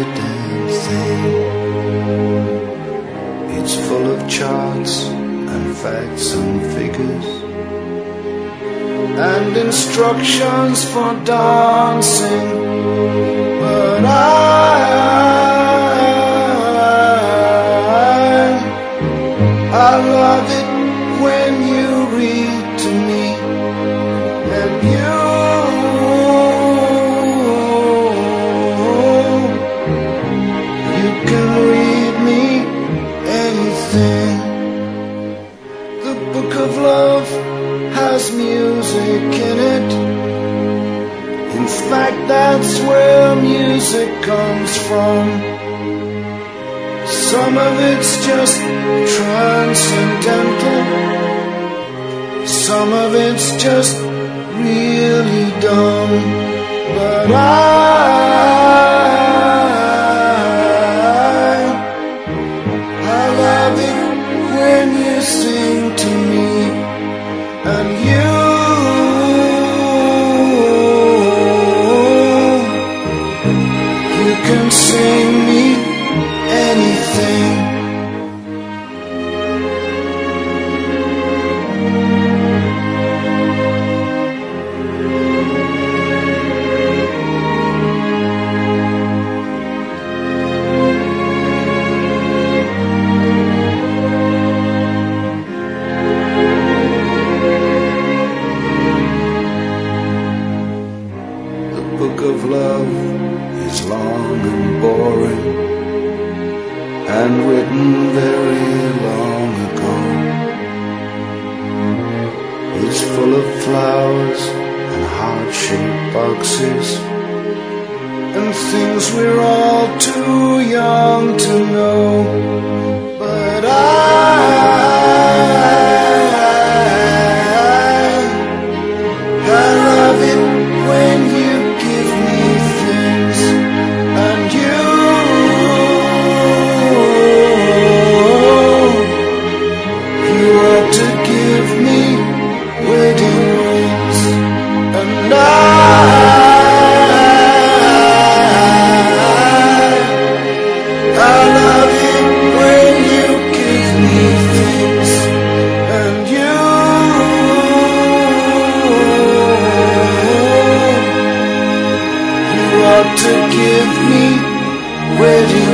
damn thing. It's full of charts and facts and figures and instructions for dancing, but I love it when you read to me, and you can read me anything. The book of love has music in it. In fact, that's where music comes from. Some of it's just transcendental, some of it's just really dumb, but I love it when you sing to me, and you can sing me anything. The book of love is long and boring and written very long ago. It's full of flowers and heart-shaped boxes and things we're all too young to know, but I love it when you give me things, and you ought to give me wedding rings, and I love it when you give me things, and you ought to give me wedding